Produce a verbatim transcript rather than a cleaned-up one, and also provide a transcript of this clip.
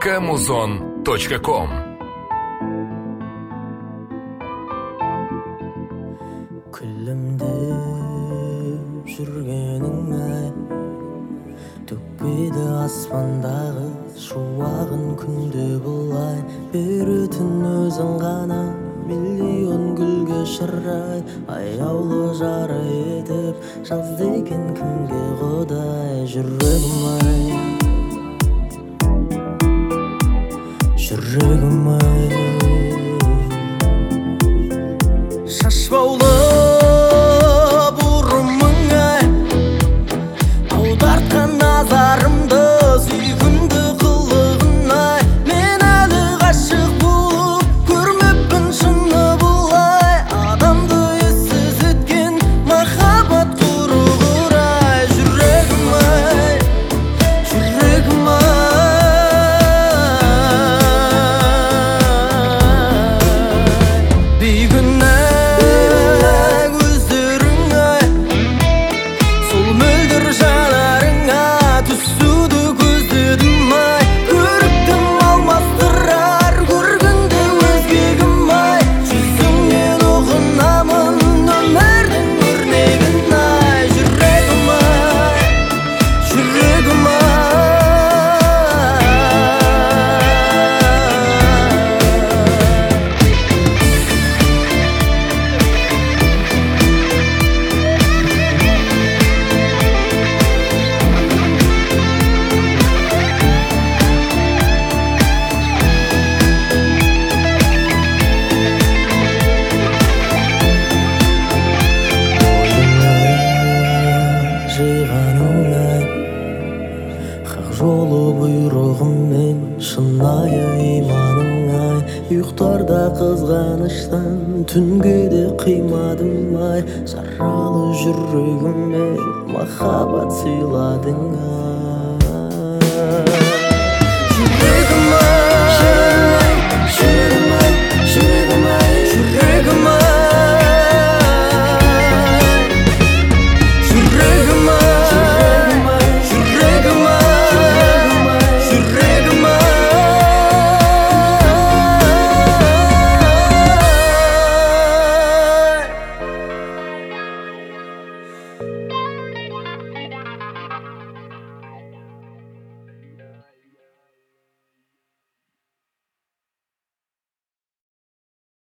точка музон точка ком. Күлімдеп жүргенің ай, төкпеді аспандағы шуағын күнде бұлай. Беретін өзің ғана миллион гүлге шырай, аяулы жары етіп жазды екен кімге құдай. Жүрегім ай, жүрегім ай, шашбаулы бұрымың ай, аудартқан назарымды сүйкімді қылығын ай. Мен әлі ғашық болып көрмеппін шыны бұлай, адамды ессіз еткен махаббат құрғыр ай. Жүрегім ай, жүрегім ай, бейкүнә көздерің ай, сол мөлдір жанарыңа түсуді көздедім ай. Көріктім алмастырар көргіңді өзгегім ай, жүзіңнен ұғынамын өмірдің өрнегін ай. Жүрегім ай, жүрегім ай, жиғаның ай, хақ жолы бұйрығыммен шынайы иманың ай. Ұйықтарда қызғаныштан түнге де қимадым ай. Жаралы жүрегіме махаббат сыйладың ай.